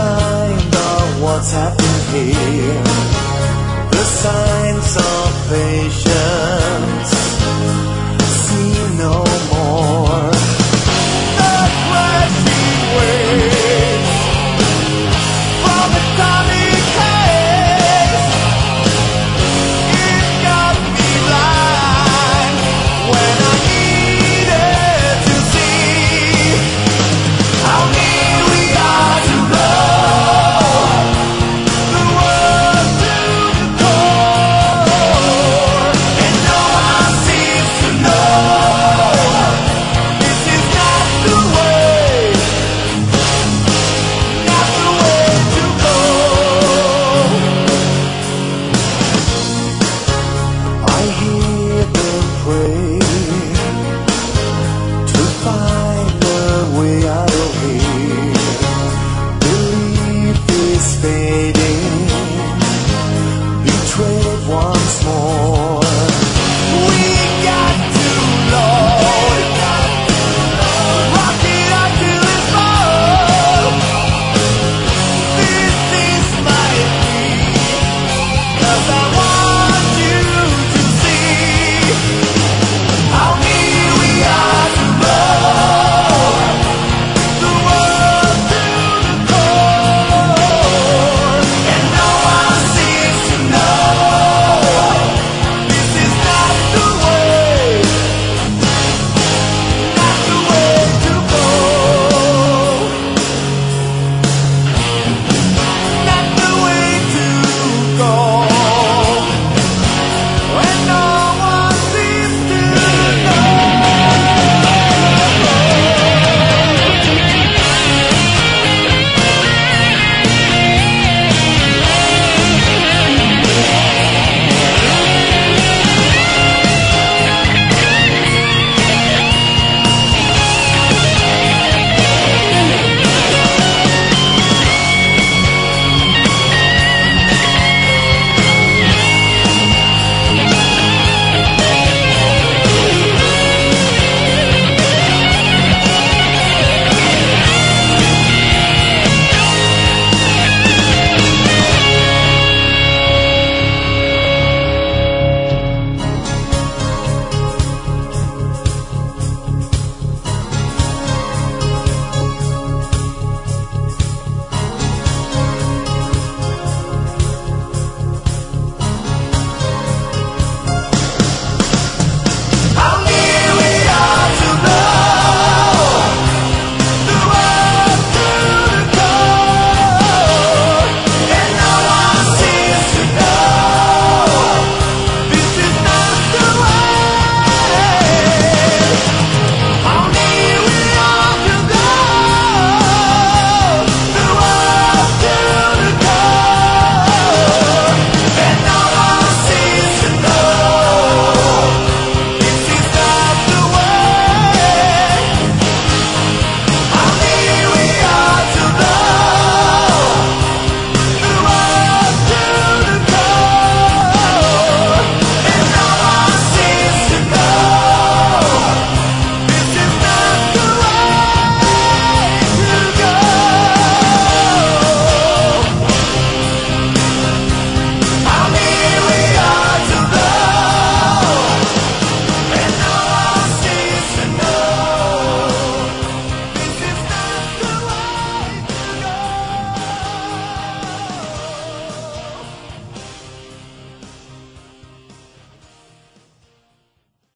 mind of what's happened here. The signs of patience see no more. The crashing waves from the tonic haze, it got me blind when I needed to see how near we are to blow the world to the core. And no one seems to know this is not the way to go. I hear them pray to find a way out of here. Belief is fading.